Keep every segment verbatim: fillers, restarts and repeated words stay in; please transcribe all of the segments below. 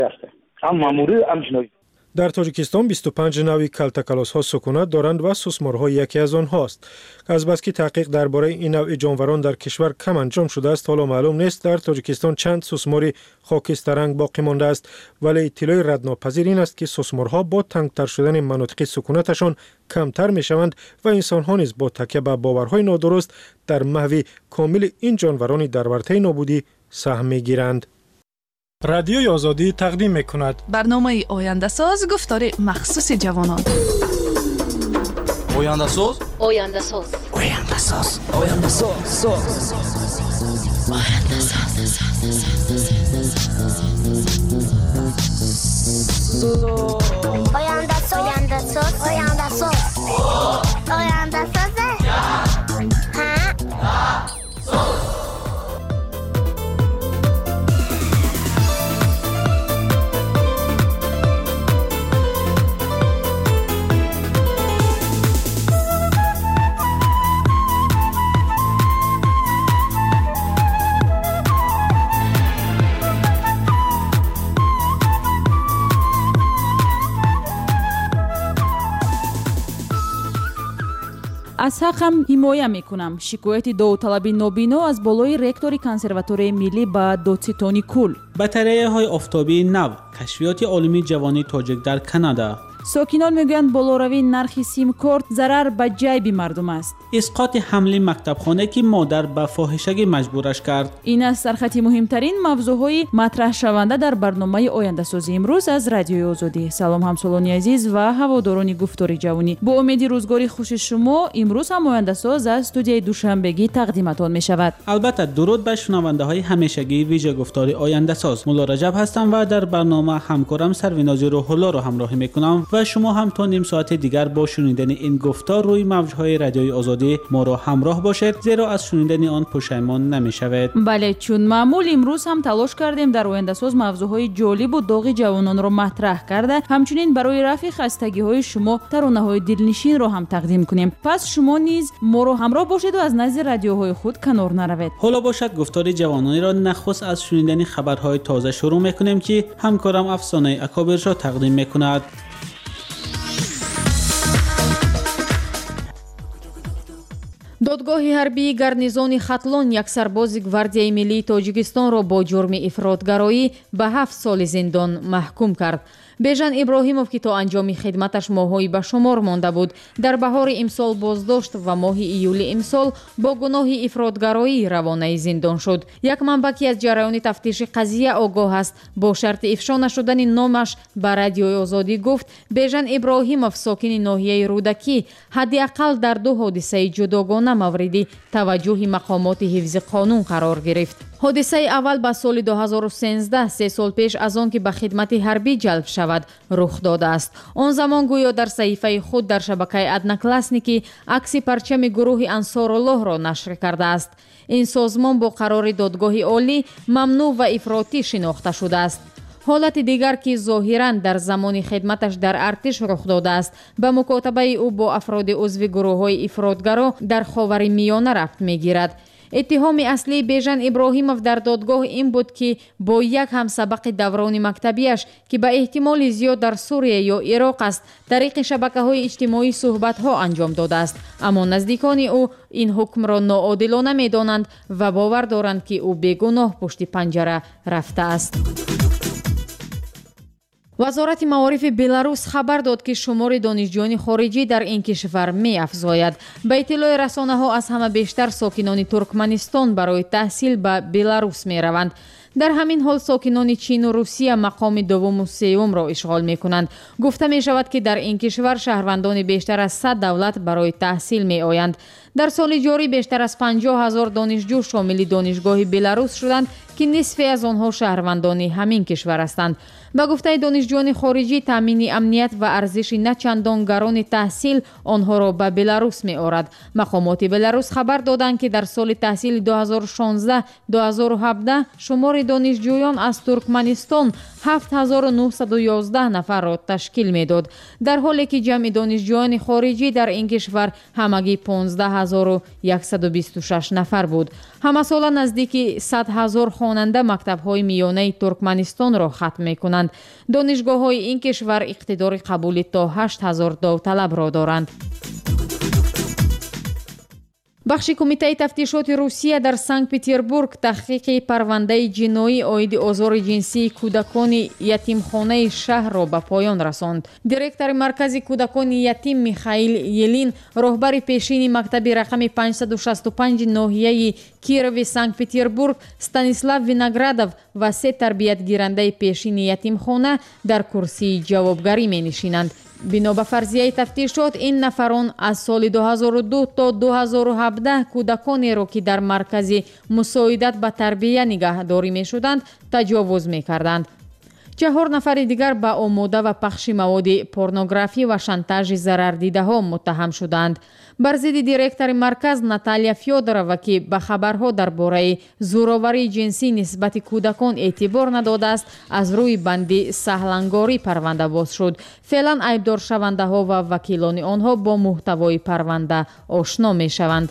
است. هم ماموری هم جنایی. در تاجیکستان بیست و پنج نوع کلتکلاس‌ها سکونت دارند و سوسمارها یکی از آنهاست. از بس که تحقیق درباره این نوع جانوران در کشور کم انجام شده است، حالا معلوم نیست در تاجیکستان چند سوسمار خاکستررنگ باقی مانده است، ولی اطلاع ردناپذیر این است که سوسمارها با تنگتر شدن مناطق سکونتشان کمتر میشوند و انسان‌ها نیز با تکیه به باورهای نادرست در محو کامل این جانوران در ورطه نابودی سهم میگیرند. رادیوی آزادی تقدیم میکند برنامه آینده ساز، گفتار مخصوص جوانان. آینده ساز آینده ساز آینده ساز آینده ساز آینده ساز آینده ساز آینده ساز آینده ساز آینده ساز از حقم حمایه میکنم. شکایت داوطلبی نابینا از بالای رکتوری کنسرواتوری ملی با دوتسیتونی کول. بطریه های آفتابی نو، کشفیات عالمی جوانی تاجیک در کانادا. ساکنان میگویند بالاروی نرخ سیم کارت ضرر به جیب مردم است. اسقاط حمله مکتبخانه که مادر به فاحشگی مجبورش کرد. این است سرخطی مهمترین موضوعهای مطرح شونده در برنامه آینده سازی امروز از رادیوی آزادی. سلام همسالانی عزیز و هواداران گفتار جوانی. با امید روزگاری خوش شما، امروز هم آینده ساز از استودیوی دوشنبگی تقدیمتان می شود. البته درود به شنونده های همیشگی ویژه گفتار آینده ساز. مولا رجب هستم و در برنامه همکارم سروینازی روح الله را همراهی میکنم و شما هم تا نیم ساعت دیگر با شنیدن این گفتار روی موجهای رادیوی آزادی ما را همراه باشید، زیرا از شنیدن آن پشیمان نمی‌شوید. بله، چون معمول امروز هم تلاش کردیم در آینده ساز موضوعهای جالب و داغ جوانان را مطرح کرده، همچنین برای رفع خستگی‌های شما ترانه‌های دلنشین را هم تقدیم کنیم. پس شما نیز ما را همراه باشید و از نزد رادیوهای خود کنار نروید. حالا باشد گفتار جوانانی را نخست از شنیدن خبرهای تازه شروع می‌کنیم که همکارم افسانه اکابر را تقدیم می‌کند. دادگاه حربی гарнизони Хатлон як сарбози гвардияи миллии Тоҷикистонро бо ҷурми ифротгароӣ ба ҳафт соли зиндон маҳкум кард. бежан иброҳимов ки то анҷоми хидматаш моҳҳои ба шумор монда буд, дар баҳори имсол боздошт ва моҳи июли имсол бо гуноҳи ифротгароӣ равонаи зиндон шуд. як манбаъ ки аз ҷараёни тафтиши қазия огоҳ аст, бо шарти ифшо нашудани номаш ба радиои озодӣ гуфт, бежан иброҳимов сокини ноҳияи рӯдакӣ ҳадди ақал дар ду ҳодисаи ҷудогона мавриди таваҷҷӯҳи мақомоти ҳифзи қонун қарор гирифт. ҳодисаи аввал ба соли ду ҳазору сенздаҳ, се сол пеш аз он ки ба хидмати ҳарбӣ ҷалб шавад, рух додааст. он замон гӯё дар саҳифаи худ дар шабакаи Одноклассники акси парчами гурӯҳи Ансоруллоҳро нашр кардааст. ин созмон бо қарори додгоҳи олӣ мамнӯъ ва ифротӣ шинохта шудааст. ҳолати дигар ки зоҳиран дар замони хидматаш дар артиш рух додааст, ба мукотабаи ӯ бо афроди узви гурӯҳҳои ифротгаро дар ховари миёна рабт мегирад. иттиҳоми аслии бежан иброҳимов дар додгоҳ ин буд ки бо як ҳамсабақи даврони мактабиаш ки ба эҳтимоли зиёд дар Сурия ё Ироқ аст, тариқи шабакаҳои иҷтимоӣ суҳбатҳо анҷом додааст. аммо наздикони ӯ ин ҳукмро ноодилона медонанд ва бовар доранд ки ӯ бегуноҳ пушти панҷара рафтааст. вазорати маорифи Беларус хабар дод ки шумори донишҷӯёни хориҷӣ дар ин кишвар меафзояд. ба иттилои расонаҳо аз ҳама бештар сокинони Туркманистон барои таҳсил ба Беларус мераванд. дар ҳамин ҳол сокинони Чин ва Русия мақоми дуввуму сеюмро ишғол мекунанд. гуфта мешавад ки дар ин кишвар шаҳрвандони бештар аз сад давлат барои таҳсил меоянд. дар соли ҷорӣ бештар аз панҷоҳ ҳазор донишҷӯ шомили донишгоҳи Беларус шуданд ки нисфе аз онҳо шаҳрвандони ҳамин кишвар ҳастанд. ба гуфтаи донишҷӯёни хориҷӣ, таъмини амният ва арзиши начандон гарони таҳсил онҳоро ба Беларус меорад. мақомоти Беларус хабар доданд ки дар соли таҳсили ду ҳазору шонздаҳ - ду ҳазору ҳабдаҳ шумори донишҷӯён аз Туркманистон ҳафт ҳазору нуҳсаду ёздаҳ нафарро ташкил медод, дар ҳоле ки ҷамъи донишҷӯёни хориҷӣ дар ин кишвар ҳамагӣ понздаҳ ҳазор яксад бисту шаш нафар буд. ҳамасола наздики сад ҳазор хонанда мактабҳои миёнаи Туркманистонро хатм мекунанд. Донишгоҳҳои ин кишвар иқтидори қабули то ҳашт ҳазор довталабро доранд. бахши кумитаи тафтишоти Русия дар Санкт-Петербург таҳқиқи парвандаи ҷиноӣ оиди озори ҷинсии кӯдакони ятимхонаи шаҳрро ба поён расонд. Директори маркази кӯдакони ятим Михаил Елин, роҳбари пешини мактаби рақами панҷсаду шасту панҷ ноҳияи Кирови Санкт-Петербург Станислав Виноградов ва се тарбиятгирандаи пешини ятимхона дар курсии ҷавобгарӣ менишинанд. бино ба фарзияи тафтишот, ин нафарон аз соли ду ҳазору ду то ду ҳазору ҳабдаҳ кӯдаконеро ки дар маркази мусоидат ба тарбия нигаҳдорӣ мешуданд, таҷовуз мекарданд. чаҳор нафари дигар ба омода ва пахши маводи порнографӣ ва шантажи зарардидаҳо муттаҳам шуданд. бар зидди директори марказ Наталья Фёдорова, ки ба хабарҳо дар бораи зӯроварии ҷинсӣ нисбати кӯдакон эътибор надодааст, аз рӯи банди саҳлангорӣ парванда боз шуд. феълан айбдоршавандаҳо ва вакилони онҳо бо муҳтавои парванда ошно мешаванд.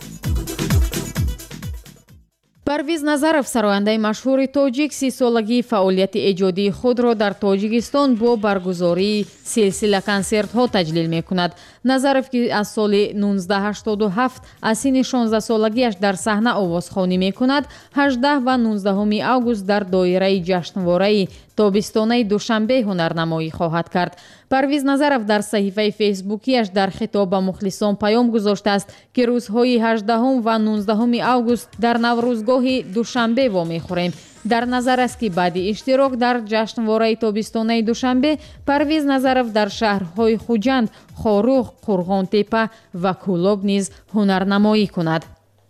Парвиз Назаров, сарояндаи машҳури тоҷик, сисолагии фаъолияти эҷодии худро дар Тоҷикистон бо баргузории силсила консертҳо таҷлил мекунад. Назаров, ки аз соли нуздаҳ ҳаштоду ҳафт аз синни шонздаҳсолагиаш дар саҳна овозхонӣ мекунад, ҳаждаҳ ва нуздаҳуми август дар доираи ҷашнвораи тобистонаи Душанбе ҳунарнамоӣ хоҳад кард. Парвиз Назаров дар саҳифаи фейсбукиаш дар хитоб ба мухлисон паём гузоштааст, ки рӯзҳои ҳаждаҳум ва нуздаҳуми август дар наврӯзгоҳи Душанбе вомехӯрем. дар назар аст, ки баъди иштирок дар ҷашнвораи тобистонаи Душанбе, Парвиз Назаров дар шаҳрҳои Хуҷанд, Хорух, Қурғонтепа ва Кӯлоб низ ҳунарнамоӣ кунад.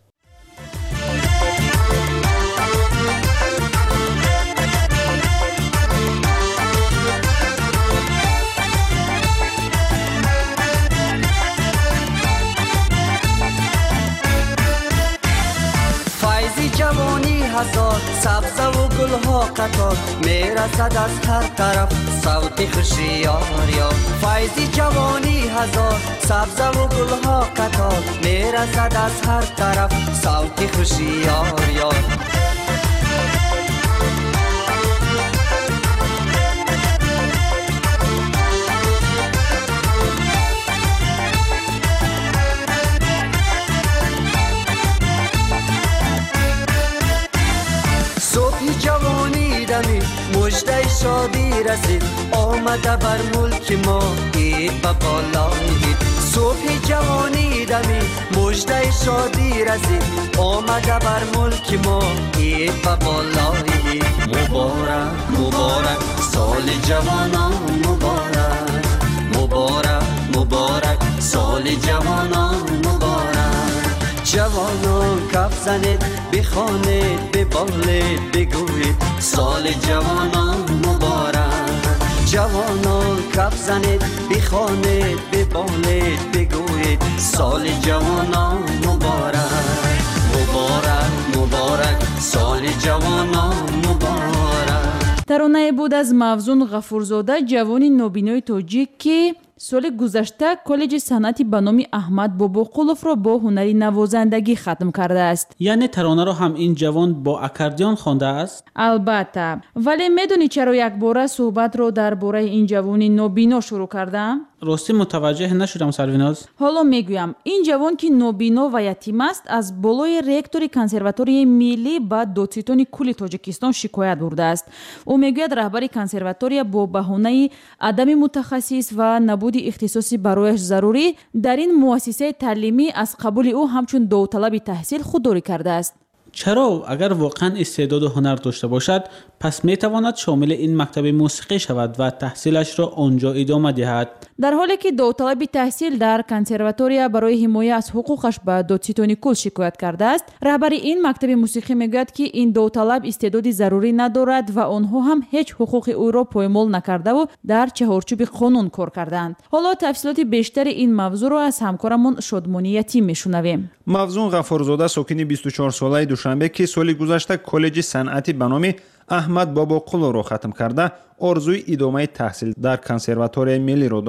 جوانی حساد سبز و گلها قطار میرسد از هر طرف صوت خوشی یار یار فیضی جوانی هزار سبز و گلها قطار میرسد از هر طرف صوت خوشی یار یار مجده شادی رسید آمده بر ملک ما اید به بالایید صبح جوانی دمی مجده شادی رسید آمده بر ملک ما اید به بالایید مبارک مبارک سال جوانان مبارک مبارک مبارک سال جوانان مبارک جوانان کف زنید بخوانید ببالید بگوید سال جوانان مبارک جوانان کف زنید بخوانید ببالید بگوید سال جوانان مبارک مبارک مبارک سال جوانان مبارک. таронае буд аз Мавзун Ғафурзода, ҷавони нобинои тоҷик, ки соли гузашта коллеҷи санъати ба номи Аҳмад Бобоқуловро бо ҳунари навозандагӣ хатм кардааст. яъне таронаро ҳам ин ҷавон бо аккордеон хондааст? албатта. Вале медонӣ чаро якбора суҳбатро дар бораи ин ҷавони нобино шурӯъ кардам? ростӣ мутаваҷҷеҳ нашудам Сарвиноз. ҳоло мегӯям. Ин ҷавон, ки нобино ва ятим аст, аз болои ректори консерваторияи миллӣ ба додситони кулли Тоҷикистон шикоят бурдааст. ӯ мегӯяд раҳбари консерватория бо баҳонаи адами мутахассис ва набуди ихтисоси барояш зарурӣ дар ин муассисаи таълимӣ аз қабули ӯ ҳамчун довталаби таҳсил худдорӣ кардааст. чаро агар воқеан истеъдоду ҳунар дошта бошад, пас метавонад шомили ин мактаби мусиқӣ шавад ва таҳсилашро онҷо идома диҳад. дар ҳоле ки довталаби таҳсил дар консерватория барои ҳимоя аз ҳуқуқаш ба додситони кул шикоят кардааст, раҳбари ин мактаби мусиқӣ мегӯяд, ки ин довталаб истеъдоди зарурӣ надорад ва онҳо ҳам ҳеҷ ҳуқуқи ӯро поймол накардаву дар чаҳорчӯби қонун кор кардаанд. ҳоло тафсилоти бештари ин мавзӯъро аз ҳамкорамон Шодмони Ятим мешунавем. Мавзун Ғафурзода, сокини бисту чорсолаи Душанбе, ки соли гузашта коллеҷи санъати ба номи Аҳмад Бобоқуловро хатм карда, орзуи идомаи таҳсил дар консерваторияи миллиро дорад,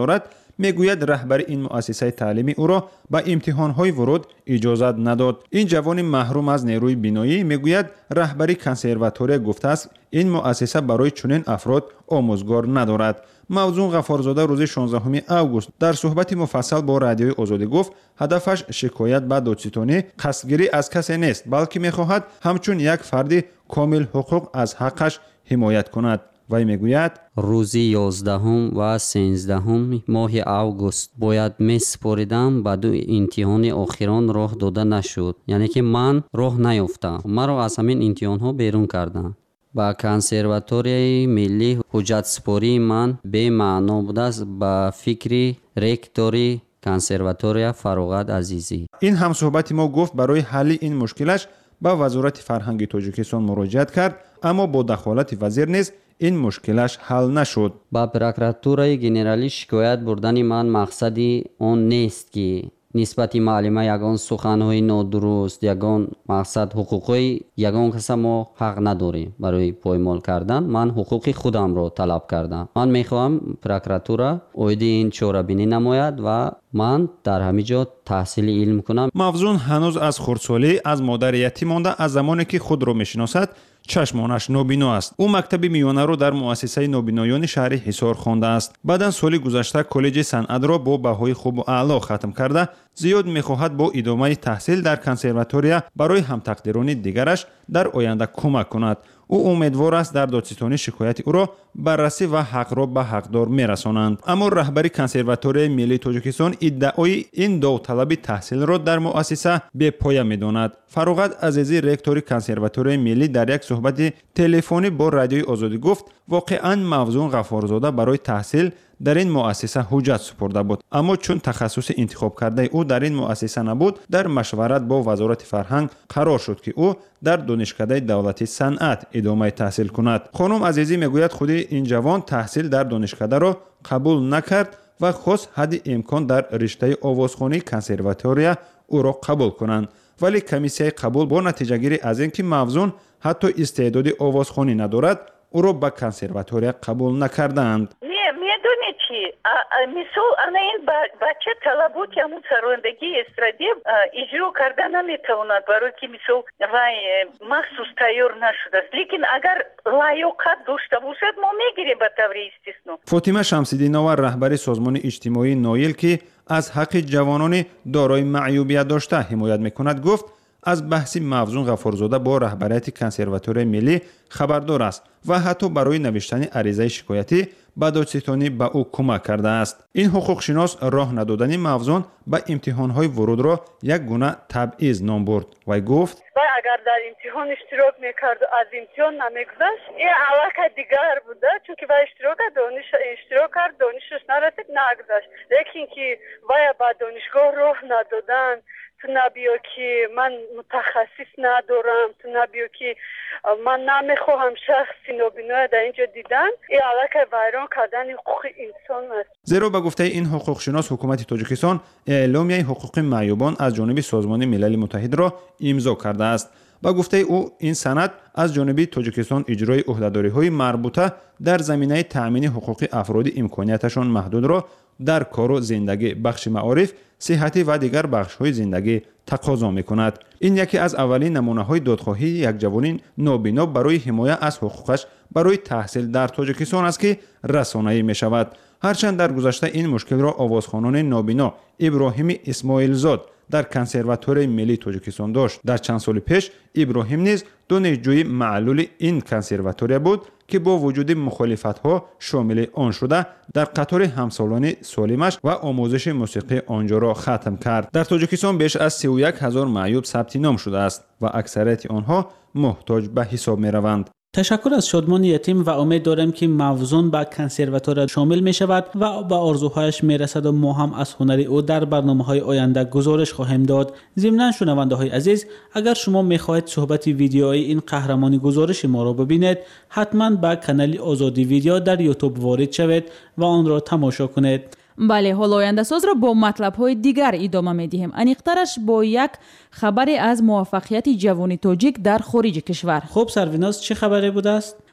میگوید رهبر این مؤسسه تعلیمی او را به امتحان‌های ورود اجازه نداد. این جوان محروم از نیروی بینایی میگوید رهبری کنسرواتوری گفته است این مؤسسه برای چنین افراد آموزگار ندارد. موزون غفارزاده روز شانزدهم اوگوست در صحبت مفصل با رادیوی آزادی گفت هدفش شکایت به دادستانی قصدگیری از کسی نیست، بلکه میخواهد همچون یک فرد کامل حقوق از حقش حمایت کند. وی میگوید روزی یازدهم و سیزدهم ماه اوگوست باید میسپاریدم به دو امتحان آخران راه داده نشد، یعنی که من راه نیافتم. مرا از همین امتحان ها بیرون کردند. با کنسرواتوری ملی حجت سپاری من به معنا بود است به فکری رکتوری کنسرواتوری فراغت عزیزی. این هم صحبت ما گفت برای حل این مشکلش به وزارت فرهنگ تاجیکستان مراجعت کرد، اما با دخالت وزیر نیز این مشکلش حل نشد. با پروکراتورای گنرالی شکایت بردن من مقصدی آن نیست که نسبت معلمه یگان سخنهای نادرست یگان مقصد حقوقی یگان کس ما حق نداریم برای پایمال کردن. من حقوق خودم را طلب کردم. من میخواهم پروکراتورا اویدی این چاره‌بینی نماید و من در همه جا تحصیل علم کنم. موزون هنوز از خردسالی از مادر یتیم مانده. از زمانی که خود را میشناسد چشمانش نابینا است. او مکتب میانه را در مؤسسه نابینایان شهر حصار خوانده است. بعدا سال گذشته کالج صنعت را با بهای خوب و اعلا ختم کرده زیاد میخواهد با ادامه تحصیل در کنسرواتوریا برای همتقدیران دیگرش در آینده کمک کند. او امیدوار است در دادستانی شکایت او را بررسی و حق را به حقدار میرسانند. اما رهبری کنسرواتوری ملی تاجیکستان ادعای این داوطلبی تحصیل را در مؤسسه به پایه میداند. فراغت عزیزی رکتور کنسرواتوری ملی در یک صحبت تلفنی با رادیوی آزادی گفت واقعا موزون غفارزاده برای تحصیل در این مؤسسه حجت سپرده بود، اما چون تخصص انتخاب کرده او در این مؤسسه نبود در مشورت با وزارت فرهنگ قرار شد که او در دانشکده دولتی صنعت ادامه تحصیل کند. خانم عزیزی میگوید خود این جوان تحصیل در دانشکده را قبول نکرد و خواست حد امکان در رشته آوازخوانی کنسرواتوریا او را قبول کنند، ولی کمیسیه قبول با نتیجه گیری از اینکه موزون حتی استعداد آوازخوانی ندارد او را به کنسرواتوریا قبول نکردند. میدونی چی؟ مثال انا این بچه طلب بود که همون سرندگی استرادی اجرا کرده نمیتواند برای که مثال وای مخصوص تیار نشده است، لیکن اگر لایقت داشته باشد ما میگیریم به طور استثنا. فاطمه شمس‌الدین‌آور رهبر سازمان اجتماعی نایل که از حق جوانان دارای معیوبیت داشته حمایت میکند گفت از بحث موزون غفارزاده با رهبریت کنسرواتوری ملی خبردار است و حتی برای نوشتن عریضه شکایتی به دادستانی به او کمک کرده است. این حقوق شناس راه ندادن موزون به امتحانهای ورود را یک گونه تبعیض نام برد و گفت و اگر در امتحان اشتراک میکرد و از امتحان نمیگذشت این علاقه دیگر بوده، چون که و اشتراک دانش اشتراک کرد دانشش نرسید نگذشت، لیکن که وای با دانشگاه راه ندادن تو نبیا که من متخصص ندارم، تو نبیا که من نمیخواهم شخصی نابینا در اینجا دیدن، این علاقه ویران کردن حقوق انسان است. زیرا به گفته این حقوق شناس حکومت تاجیکستان اعلامیه حقوق معیوبان از جانب سازمان ملل متحد را امضا کرده است. با گفته او این سند از جانب تاجیکستان اجرای عهده‌داری‌های مربوطه در زمینه تأمین حقوق افراد امکانیتشان محدود را در کار و زندگی، بخش معارف، صحتی و دیگر بخش‌های زندگی تقاضا می‌کند. این یکی از اولین نمونه‌های دادخواهی یک جوان نابینا برای حمایت از حقوقش برای تحصیل در تاجیکستان است که رسانه‌ای می‌شود. هرچند در گذشته این مشکل را آوازخوانان نابینا ابراهیم اسماعیل زاد در کنسرواتوری ملی تاجیکستان داشت. در چند سال پیش ابراهیم نیز دانشجوی معلول این کنسرواتوری بود که با وجود مخالفت‌ها شامل آن شده در قطار همسالان سالمش و آموزش موسیقی آنجا را ختم کرد. در تاجیکستان بیش از سی و یک هزار معیوب ثبت نام شده است و اکثریت آنها محتاج به حساب می‌روند. تشکر از شادمان یتیم و امید دارم که موزون به کنسرواتور شامل می شود و به آرزوهایش می رسد و ما هم از هنر او در برنامه های آینده گزارش خواهیم داد. ضمناً شنونده های عزیز، اگر شما می خواهید صحبت ویدیویی این قهرمان گزارش ما را ببینید، حتما به کانال آزادی ویدیو در یوتیوب وارد شوید و آن را تماشا کنید. بله، حالا آینده ساز را با مطلب های دیگر ادامه می دهیم. انیقترش با یک خبری از موفقیت جوان تاجیک در خارج کشور. خب سرویناز چه خبری بوده است؟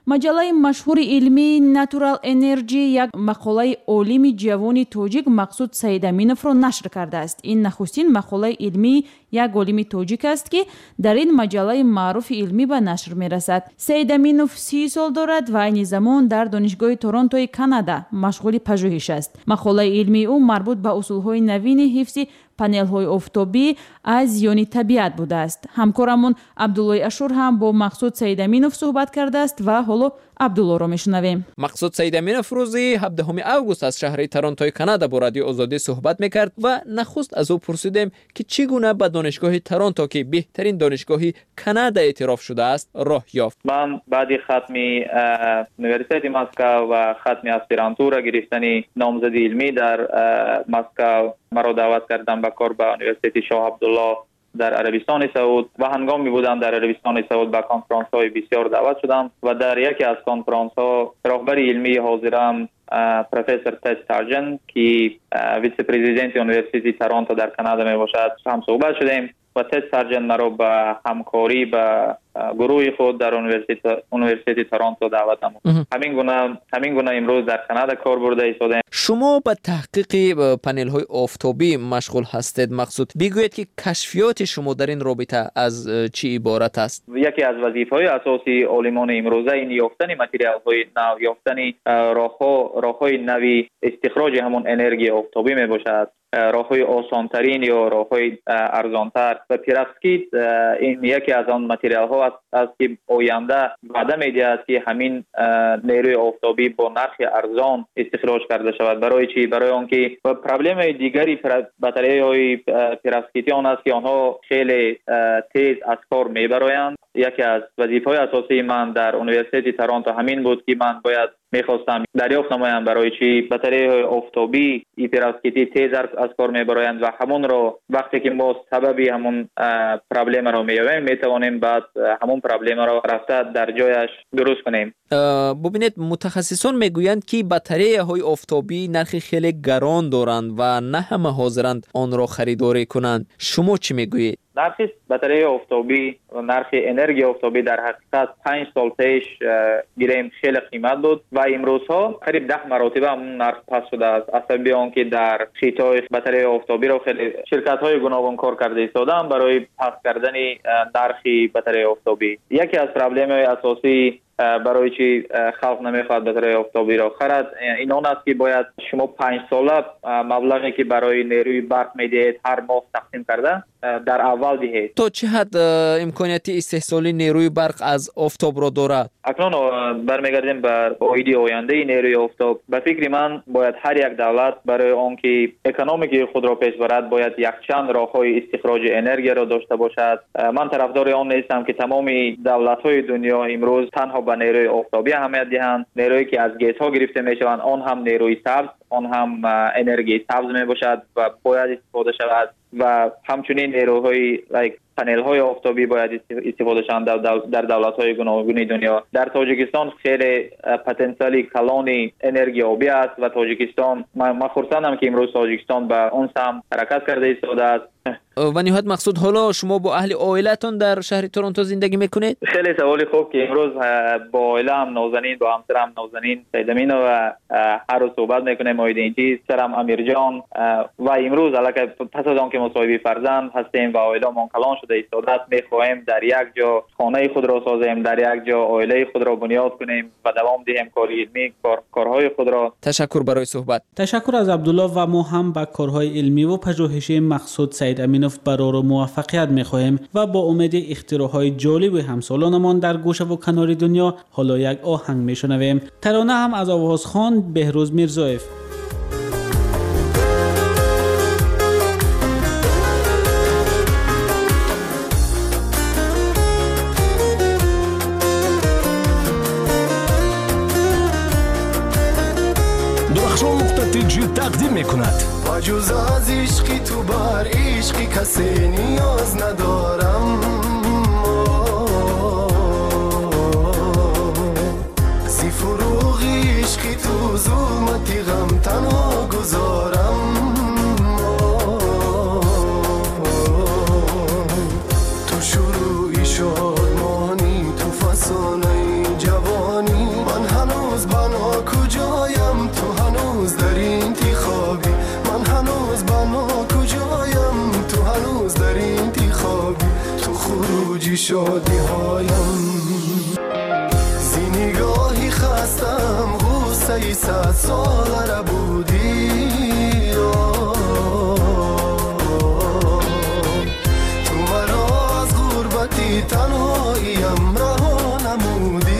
маҷаллаи машҳури илмии Natural Energy як мақолаи олими ҷавони тоҷик Мақсуд Саидаминовро нашр кардааст. Ин нахустин мақолаи илмии як олими тоҷик аст ки дар ин маҷаллаи маъруфи илмӣ ба нашр мерасад. Саидаминов си сол дорад ва айни замон дар донишгоҳи Торонтои Канада машғули пажӯҳиш аст. Мақолаи илмии ӯ марбут ба усулҳои навини ҳифзи панелҳои офтобӣ аз зиёни табиат будааст. ҳамкорамон Абдуллои Ашур ҳам бо Мақсуд Саидаминов суҳбат кардааст ва ҳоло Абдуллоро мешунавем. Мақсуд Саидаминов рӯзи ҳабдаҳуми август аз шаҳри Торонтои Канада бо Радиои Озодӣ суҳбат мекард ва нахуст аз ӯ пурсидем ки чӣ гуна ба донишгоҳи Торонто ки беҳтарин донишгоҳи Канада эътироф шудааст роҳ ёфт. ман баъди хатми университети Москав ва хатми аспирантура гирифтани номзади илмӣ дар Москав маро даъват кардан ба кор ба университети Шоҳ Абдулло дар Арабистони Сауд ва ҳангоми будам дар Арабистони Сауд ба конферансҳои бисёр даъват шудам ва дар яке аз конферансҳо роҳбари илмии ҳозирам профессор Тед Сарджент ки витсе-президенти университети Торонто дар Канада мебошад ҳам суҳбат шудем ва Тед Сарджент маро ба ҳамкорӣ ба гурӯҳи худ дар университети Торонто даъват намуд. ҳамин гуна ҳамин гуна имрӯз дар Канада кор бурда истодем. шумо ба таҳқиқи панелҳои офтобӣ машғул ҳастед. Мақсуд, бигӯед ки кашфиёти шумо дар ин робита аз чӣ иборат аст? яке аз вазифаҳои асосии олимони имрӯза ин ёфтани материалҳои нав, ёфтани роҳҳо роҳҳои нави истихроҷи ҳамон энергияи офтобӣ мебошад. роҳҳои осонтарин ё роҳҳои арзонтар ва пироксид ин яке аз он материалҳо аст ки оянда ваъда медиҳад ки ҳамин нерӯи офтобӣ бо нархи арзон истихроҷ карда шавад. барои чӣ? барои он ки проблемаи дигари батареяҳои пироксидӣ он аст ки онҳо хеле тез аз кор мебароянд. яке аз вазифаҳои асосии ман дар университети Торонто ҳамин буд ки ман бояд мехостам дарёфт намоям барои чӣ батареяҳои офтобӣ и пироксидӣ тез аз кор мебароянд ва ҳамонро вақте ки мо сабаби ҳамон проблемаро меёбем метавонем баъд ҳамон проблемаро рафта дар ҷояш дуруст кунем. бубинед, мутахассисон мегӯянд ки батареяҳои офтобӣ нархи хеле гарон доранд ва на ҳама ҳозиранд онро харидорӣ кунанд. шумо чӣ мегӯед? нархи батареяи офтобӣ нархи энергияи офтобӣ дар ҳақиқат панҷ сол пеш гирем хеле қимат буд ва имрӯзҳо қариб даҳ маротиба ҳамун нарх паст шудааст. аз сабаби он ки дар хитой батареяи офтобиро хеле ширкатҳои гуногун кор карда истодаанд барои паст кардани нархи батареяи офтобӣ. яке аз проблемаи асосии барои чӣ халқ намехоҳад батареяи офтобиро харад ин он аст ки бояд шумо панҷсола маблағе ки барои нерӯи барқ медиҳед ҳар моҳ тақсим карда дар аввал диҳед. то чӣ ҳад имконияти истеҳсоли нерӯи барқ аз офтобро дорад? акнун бармегардем ба оиди ояндаи нерӯи офтоб. ба фикри ман бояд ҳар як давлат барои он ки экономикаи худро пеш барад бояд якчанд роҳҳои истихроҷи энергияро дошта бошад. ман тарафдори он нестам ки тамоми давлатҳои дунё имрӯз танҳо ба нерӯи офтобӣ аҳамият диҳанд. нерӯе ки аз гезҳо гирифта мешаванд он ҳам нерӯи сабз он ҳам энергияи сабз мебошад ва бояд истифода шавад ва ҳамчунин нерӯҳои like панелҳои офтобӣ бояд истифода шаванд дар давлатҳои гуногуни дунё. дар тоҷикистон хеле потенсиали калони энергияобӣ аст ва тоҷикистон ман хурсандам ки имрӯз тоҷикистон ба он самт ҳаракат карда истодааст. ва ниҳоят Мақсуд, ҳоло шумо бо аҳли оилатон дар шаҳри Торонто зиндагӣ мекунед? хеле саволи хуб ки имрӯз бо оилаам нозанин бо ҳамсарам нозанин Саидаминова ҳар рӯз суҳбат мекунем. оидинчи сарам Амирҷон ва имрӯз аллакай пас аз он ки мо соҳиби фарзанд ҳастем ва оиламон калон шуда истодааст мехоҳем дар як ҷо хонаи худро созем, дар як ҷо оилаи худро бунёд кунем ва давом диҳем кори илмӣ корҳои худро. ташаккур барои суҳбат. ташаккур аз Абдулло ва мо ҳам ба корҳои илмӣ ва пажӯҳиши Мақсуд Саидаминов барору муваффақият мехоҳем ва бо умеди ихтироъҳои ҷолиби ҳамсолонамон дар гӯшаву канори дунё ҳоло як оҳанг мешунавем. тарона ҳам аз овозхон Беҳрӯз Мирзоев. درخشان نقطه تیجی تقدیم میکند. جز از عشقی تو بر عشقی کسی نیاز ندارم. زی فروغ عشقی تو ظلمتی غم تنها گذارم. تو شروعی شادمانی تو فسانه جوانی شادی هایم زی نگاهی خستم غوصه ای صد سال را بودی تو مرا از غربتی تنهاییم رها نمودی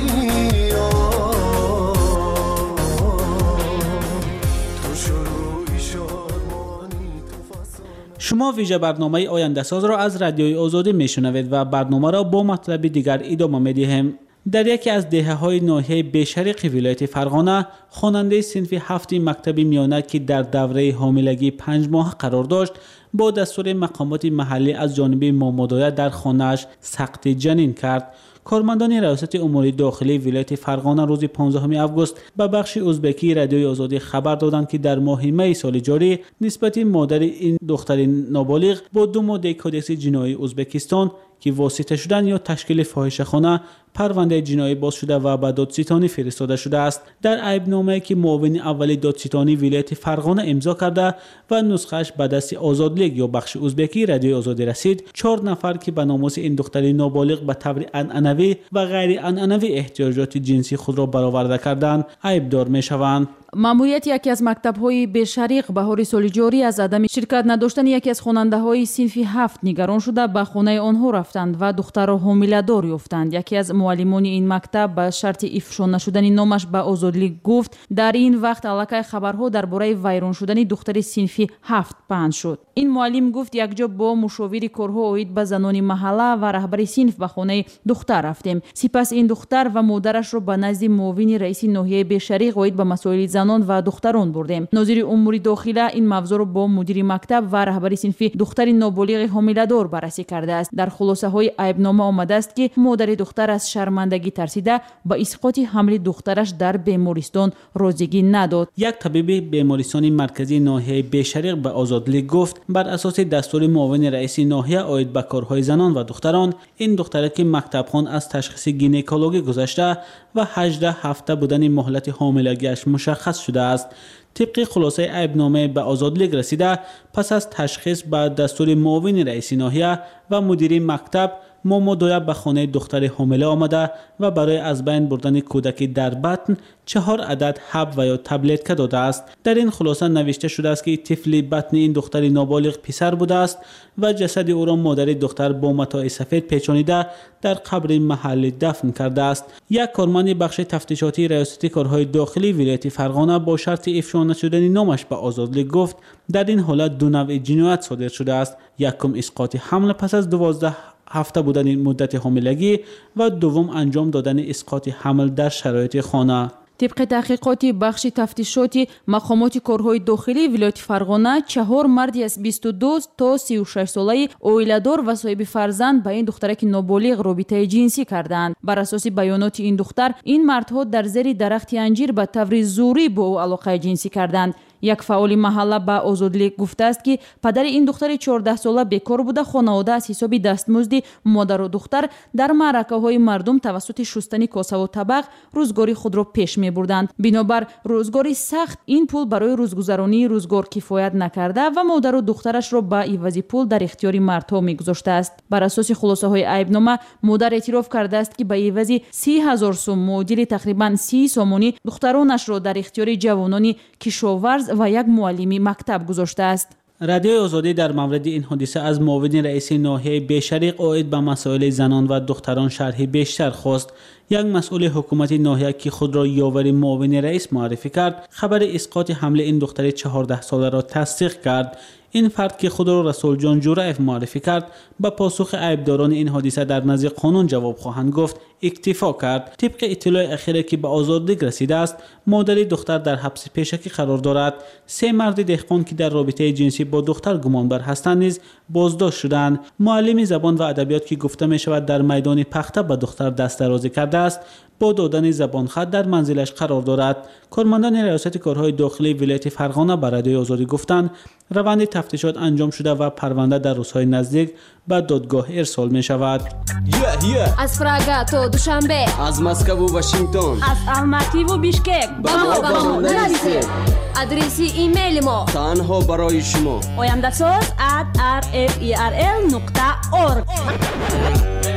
شما ویژه برنامه آینده ساز را از رادیوی آزادی میشنوید و برنامه را با مطلب دیگر ادامه میدهیم. در یکی از دهه‌های ناحیه بشرق ولایت فرغانه خواننده صنف هفت مکتب میانه که در دوره حاملگی پنج ماه قرار داشت با دستور مقامات محلی از جانب مامادایه در خانه‌اش سقط جنین کرد. کارمندان ریاست امور داخلی ولایت فرغانه روز پانزدهم آگوست به بخش ازبکی رادیوی آزادی خبر دادند که در ماه می سال جاری نسبت مادر این دختر نابالغ با دو ماده کدکس جنایی ازبکستان که واسطه شدن یا تشکیل فاحشه‌خانه پرونده جنایی باز شده و به دادستانی فرستاده شده است. در عیبنامه‌ای که معاون اول دادستانی ولایت فرغانه امضا کرده و نسخه‌اش به دست آزاد لیگ یا بخش ازبکی رادیوی آزادی رسید، چهار نفر که به ناموس این دختر نابالغ به طور عنعنوی و غیر عنعنوی احتیاجات جنسی خود را برآورده کردند عیبدار می‌شوند. ماموریت یکی از مکتب‌های بشریق بهار سال جاری از عدم شرکت نداشتن یکی از خواننده‌های صنف هفت نگران شده به خانه آنها رفتند و دختر را حامله‌دار یافتند. یکی از معلمان این مکتب به شرط افشا نشدن نامش به آزادلیگ گفت در این وقت الکی خبرها درباره ویران شدن دختر صنف هفت پخش شد. این معلم گفت یکجا با مشاور کارها اوید به زنان محله و رهبر صنف به خانه دختر رفتیم. سپس این دختر و مادرش را به نزد معاون رئیس ناحیه بشریق اوید به مسائل زنان و دختران بردیم. ناظر امور داخله این موضوع را با مدیر مکتب و رهبر صنف دختر نابالغ حامله‌دار بررسی کرده است. در خلاصه های عیبنامه آمده است که مادر دختر از شرمندگی ترسیده با اسقاط حمل دخترش در بیمارستان رازیگی نداد. یک طبیب بیمارستان مرکزی ناحیه بشریق به آزادلیگ گفت بر اساس دستور معاون رئیس ناحیه آید به کارهای زنان و دختران این دختر که مکتب خوان از تشخیص گینکولوژی گذشته و هجده هفته بودن مهلت حاملگیش مشخص شده است. طبق خلاصه عیبنامه به آزادلیگ رسیده پس از تشخیص به دستور معاون رئیس ناحیه و مدیر مکتب مامادایه به خانه دختر حامله آمده و برای از بین بردن کودک در بطن چهار عدد حب و یا تبلت داده است. در این خلاصه نوشته شده است که طفل بطن این دختر نابالغ پسر بوده است و جسد او را مادر دختر با متاع سفید پیچانیده در قبر محلی دفن کرده است. یک کارمند بخش تفتیشاتی ریاست کارهای داخلی ولایت فرغانه با شرط افشا نشدن نامش به آزادلیگ گفت در این حالت دو نوع جنایت صادر شده است. یکم اسقاط حمل پس از دوازده هفته بودن مدت حاملگی و دوم انجام دادن اسقاط حمل در شرایط خانه. طبق تحقیقات بخش تفتیشاتی مقامات کارهای داخلی ولایت فرغانه چهار مردی از بیست و دو تا سی و شش ساله اویله‌دار و صاحب فرزند با این دخترک نابالغ رابطه جنسی کردند. بر اساس بیانات این دختر این مردها در زیر درخت انجیر به طور زوری با او علاقه جنسی کردند. یک فعال محله به آزادلیگ گفته است که پدر این دختر چهارده ساله بیکار بوده خانواده از حساب دستمزد مادر و دختر در معرکه های مردم توسط شستن کاسه و طبق روزگاری خود را پیش می بردند. بنابر روزگاری سخت این پول برای روزگذرانی روزگار کفایت نکرده و مادر و دخترش را به عوض پول در اختیار مردها می گذاشته است. بر اساس خلاصه های عیبنامه مادر اعتراف کرده است که به عوض سی هزار سوم معادل تقریبا سی سامانی دخترانش را در اختیار جوانانی کشاورز و یک معلمی مکتب گذاشته است. رادیوی آزادی در مورد این حادثه از معاون رئیس ناحیه بشریق آید به مسائل زنان و دختران شرح بیشتر خواست. یک مسئول حکومت ناحیه که خود را یاور معاون رئیس معرفی کرد خبر اسقاط حمل این دختر چهارده ساله را تصدیق کرد. این فرد که خود را رسول جان جورایف معرفی کرد با پاسخ عیبداران این حادثه در نزد قانون جواب خواهند گفت اکتفا کرد. طبق اطلاع اخیری که به آزادلیگ رسیده است مادر دختر در حبس پیشکی قرار دارد. سه مرد دهقان که در رابطه جنسی با دختر گمانبر هستند نیز بازداشت شدند. معلم زبان و ادبیات که گفته می شود در میدان پخته به دختر دست درازی کرده است با دادن زبان خط در منزلش قرار دارد. کارمندان ریاست کارهای داخلی ولایت فرغانه به رادیوی آزادی گفتند روند تفتیشات انجام شده و پرونده در روزهای نزدیک به دادگاه ارسال می شود. yeah, yeah. از پراگ تا دوشنبه، از مسکو و واشنگتن، از الماتی و بیشکک با ما با ما نرسید. ادرسی ایمیل ما تنها برای شما oyandasaz at r f e r l nokta org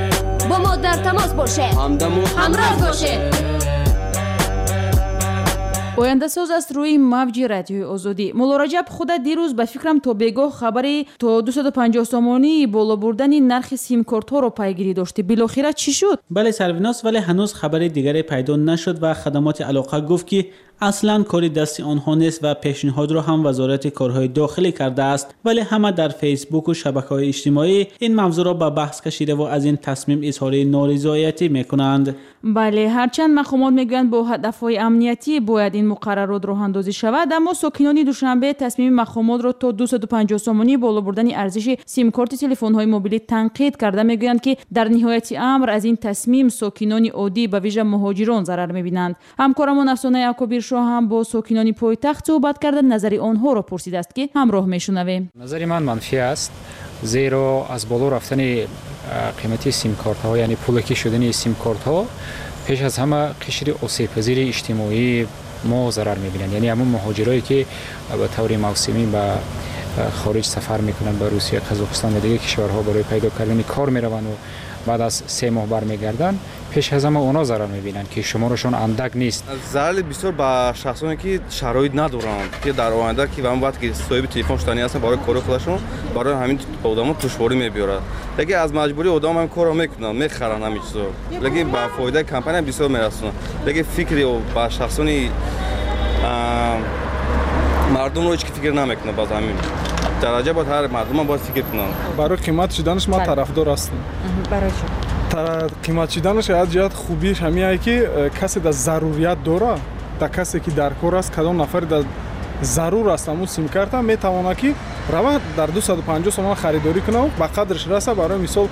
با ما در تماس باشه همدم و همراه باشه. ояндасоз аст рӯи мавҷи радиои озодӣ. мулло раҷаб худат дирӯз ба фикрам то бегоҳ хабари то двести панҷоҳ сомонии боло бурдани нархи симкортҳоро пайгирӣ доштӣ. билохира чӣ шуд? бале сарвинос, вале ҳанӯз хабари дигаре пайдо нашуд ва хадамоти алоқа гуфт ки аслан кори дасти онҳо нест ва пешниҳодро ҳам вазорати корҳои дохилӣ кардааст. вале ҳама дар фейсбуку шабакаҳои иҷтимоӣ ин мавзӯъро ба баҳс кашида ва аз ин тасмим изҳори норизоятӣ мекунанд. бале ҳарчанд мақомот мегӯянд бо ҳадафҳои амниятӣ бояд ин муқаррарот роҳандозӣ шавад, аммо сокинони душанбе тасмими мақомотро то двести панҷоҳ сомонии боло бурдани арзиши симкорти телефонҳои мобилӣ танқид карда мегӯянд ки дар ниҳояти амр аз ин тасмим сокинони оддӣ ба вижа муҳоҷирон зарар мебинанд. ҳамкорамон афсонаи акобир шоҳ ҳам бо сокинони пойтахт суҳбат карда назари онҳоро пурсидааст ки ҳамроҳ мешунавем. назари ман манфӣ аст, зеро аз боло рафтани қимати симкортҳо, яъне пулакӣ шудани симкортҳо пеш аз ҳама қишри осебпазири иҷтимоӣ мо зарар мебинанд. яъне ҳамон муҳоҷирое ки ба таври мавсимӣ ба хориҷ сафар мекунанд, ба русия, қазоқистон ва дигар кишварҳо барои пайдо кардани кор мераванд ва баъд аз се моҳ бармегарданд. пеш аз ҳама онҳо зарар мебинанд ки шуморошон андак нест. зарари бисёр ба шахсоне ки шароит надоранд, ки дар оянда ки ва вақте ки соҳиби телефон шудани ҳастанд барои кори худашон, барои ҳамин одамон душворӣ мебиёрад. лекин аз маҷбурӣ одам ҳамин корро мекунанд, мехаранд ҳамин чизо. лекин ба фоидаи компания бисёр мерасонанд. лекин фикри ба шахсони мардумро ҳеч ки фикр намекунад. баъз ҳамин дараҷа бояд ҳар мардум бояд фикр кунанд. барои қимат шиданаш ма тарафдор ҳастам. барои чӣ? қимат шиданаш аз ҷиҳат хубиш ҳамиае ки касе дар зарурият дора, да касе ки дар кор аст, кадом нафаре дар зарур аст ҳамун симкарта метавонад ки рава дар двести панҷоҳ сомон харидорӣ кунад, ба қадраш раса. барои мисол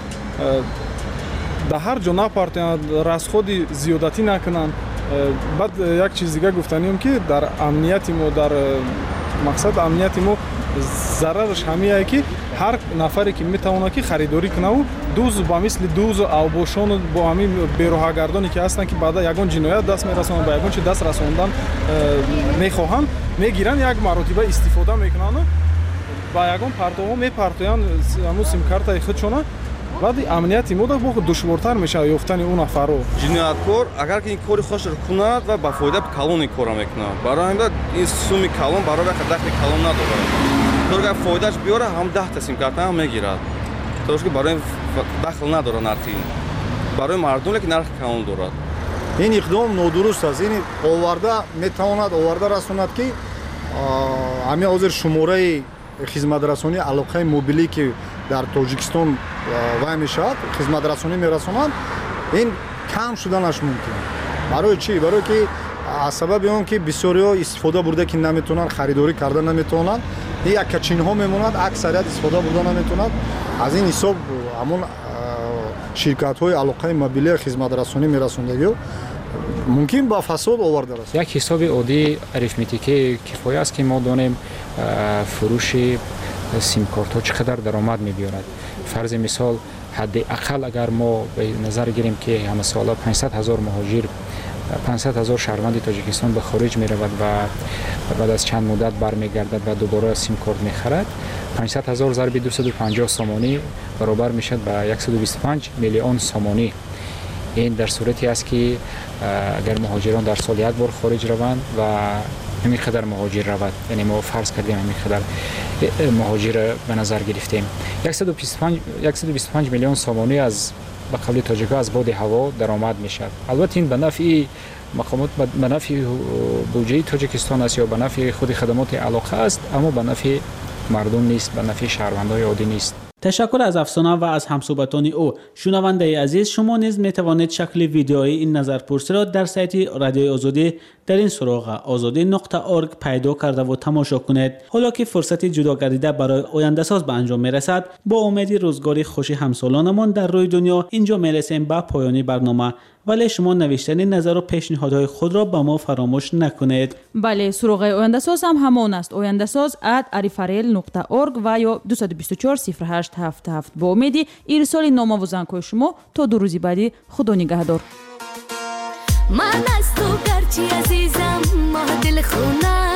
дар ҳар ҷо напартоянд, расходи зиёдатӣ накунанд. баъд як чиз дига гуфтанем ки дар амнияти мо, дар мақсад амнияти мо зарараш ҳамиае ки ҳар нафаре ки метавонад ки харидорӣ кунаву дуз ба мисли дуз авбошону бо ҳамин бероҳагардоне ки ҳастанд ки баъда ягон ҷиноят даст мерасонанд, ба ягон чи даст расондан мехоҳанд, мегиранд, як маротиба истифода мекунанд, ба ягон партовҳо мепартоянд ҳамун симкартаи худшона. баъди амнияти мо бо душвортар мешавад ёфтани он нафарро. ҷинояткор агар ки ин кори худашро кунад ва ба фоида калон ин корро мекунад, барои ҳамин ин суми калон барои дахли калон надорад. то агар фоидаш биёра ҳам даҳта симкарта ҳам мегирад. то ки барои дахл надорад нархи. барои мардум лекин нархи калон дорад. ин иқдом нодуруст аст. ин оварда метавонад оварда расонад ки ҳамин ҳозир шумораи хизматрасонии алоқаи мобилӣ ки дар Тоҷикистон вай мешавад, хизматрасонӣ мерасонанд, ин кам шуданаш мумкин. барои чӣ? барое ки аз сабаби он ки бисёриҳо истифода бурда ки наметавонанд харидорӣ карда наметавонанд, ин яккачинҳо мемонад, аксарият истифода бурда наметавонад. аз ин ҳисоб ҳамон ширкатҳои алоқаи мобилии хизматрасонӣ мерасондагиҳо мумкин ба фасод оварда расад. як ҳисоби оддии арифметикии кифоя аст ки мо донем фурӯши симкортҳо чӣ қадар даромад мебиёрад. фарзи мисол ҳадди ақал агар мо ба назар гирем ки ҳамасола панҷсад ҳазор муҳоҷир, панҷсад ҳазор шаҳрванди Тоҷикистон ба хориҷ меравад ва баъд аз чанд муддат бармегардад ва дубора симкорт мехарад, панҷсад ҳазор зарби двести панҷоҳ сомонӣ баробар мешавад ба яксаду бисту панҷ миллион сомонӣ. ин дар сурате аст ки агар муҳоҷирон дар сол як бор хориҷ раванд ва ҳамин қадар муҳоҷир равад, яъне мо фарз кардем ҳамин қадар муҳоҷир ба назар гирифтем, яксаду бисту панҷ миллион сомонӣ аз ба қавли тоҷикҳо аз боди ҳаво даромад мешавад. албатта ин ба нафъи мақомот, ба нафъи буҷаи Тоҷикистон аст ё ба нафъи худи хадамоти алоқа аст, аммо ба нафъи мардум нест, ба нафъи шаҳрвандои оддӣ нест. تشکر از افسانه و از همصحبتان او. شنونده عزیز، شما نیز میتوانید شکل ویدیویی این نظرپرسی را در سایت رادیوی آزادی در این سراغ آزادی نقطه اورگ پیدا کرده و تماشا کنید. حالا که فرصت جدا گردیده برای آینده ساز به انجام میرسد، با امید روزگاری خوش همسالانمان در روی دنیا اینجا میرسیم به پایان برنامه. ولی شما نوشتن نظر و پیشنهادهای خود را به ما فراموش نکنید. بله، سراغ آینده ساز هم همان است. آینده ساز ات arifarel نقطه org و یا دو دو چهار صفر هشت هفت هفت. با امیدی ارسال نامه و زنگ‌های شما تا دو روزی بعدی. خدا نگهدار. من از تو گرچه عزیزم ما دل خونه